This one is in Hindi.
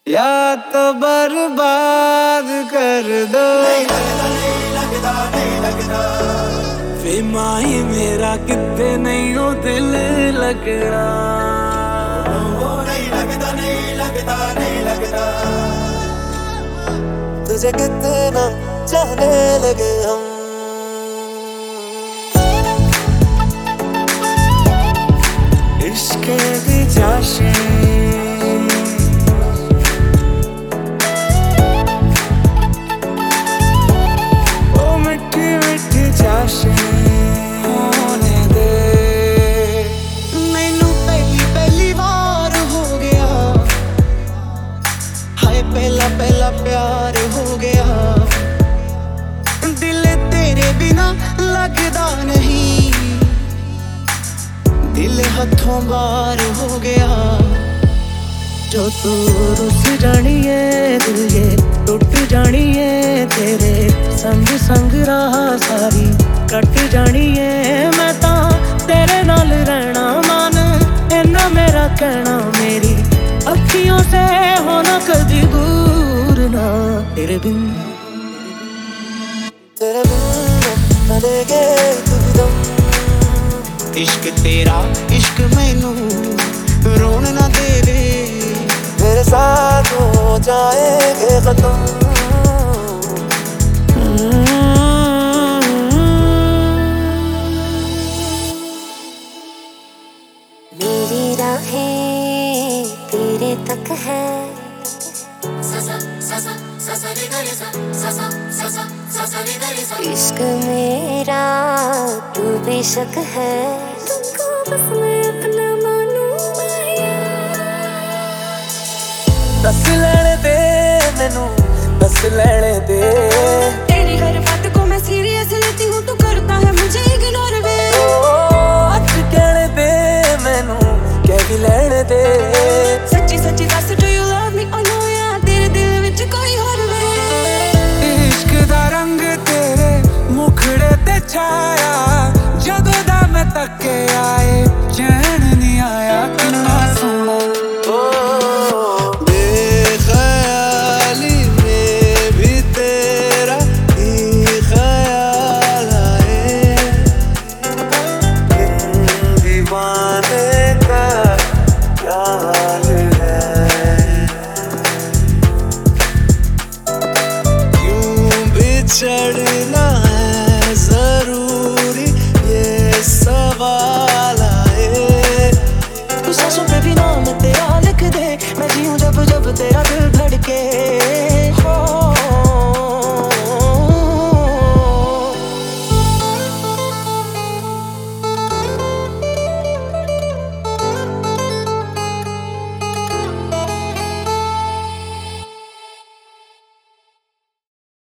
या तो बर्बाद कर दो। नहीं लगता वे माही मेरा कितने नहीं हो दिल लगना। वो नहीं लगता तुझे कितना चाहने लगे हम। इश्क की चाशनी होने दे। मैनू पहली बार हो गया हाय, पहला प्यार हो गया। दिल तेरे बिना लगदा नहीं, दिल हाथों बाहर हो गया। जो तू रुस जानी है दिल ये टूट जानी है, तेरे संग संग राह सारी कट जानी है। मैं ता तेरे नाल रहना मान इन्ना मेरा कहना, मेरी अखियों से होना कभी दूर ना। तेरे बिन न लेगे तू भी दम। इश्क तेरा इश्क मैनू रोन ना देवे, मेरे साथ हो जाएगे खत्म। मेरी राहें तेरे तक है, इश्क मेरा तू बेशक है। तुमको बस मैं अपना मानूं दस लेने दे मैनू, दस लेने दे। तेरी हर बात को मैं सीरियस लेती हूँ, तू करता है मुझे इग्नोर वे। अच कहने दे मैनू, कह भी लेने दे। सच्ची सच्ची दस डू यू लव मी और नो, या तेरे दिल विच कोई होर वे। इश्क दा रंग तेरे मुखड़े ते छाया, जदों दा मैं तक्किया